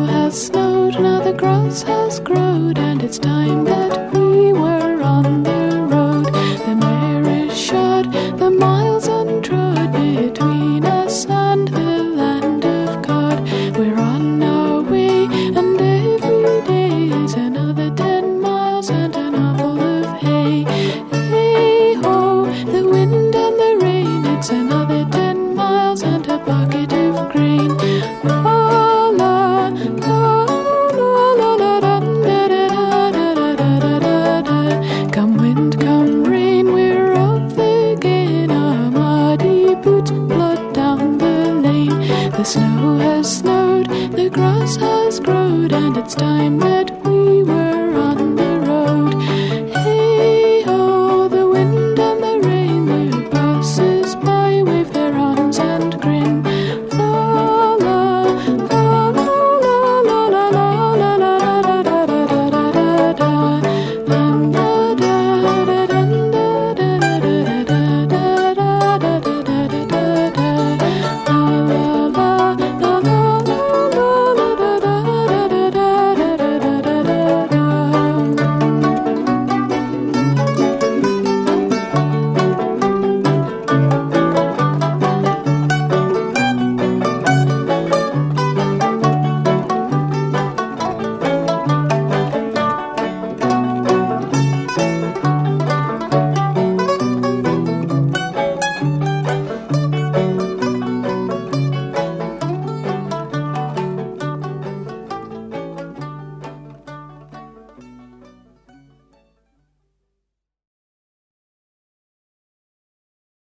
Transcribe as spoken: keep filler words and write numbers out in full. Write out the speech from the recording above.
has snowed, now the grass has growed, and it's time that we were on the road. The mare is shod, the miles untrod, between us and the land of God. We're on our way, and every day is another ten miles and an apple of hay. Hey ho, the wind and the rain, it's another ten miles and a bucket of grain. La la la la la la da da da da da da da da. Come wind, come rain, we're off again. Our muddy boots plod down the lane. The snow has snowed, the grass has growed, and it's time that we were on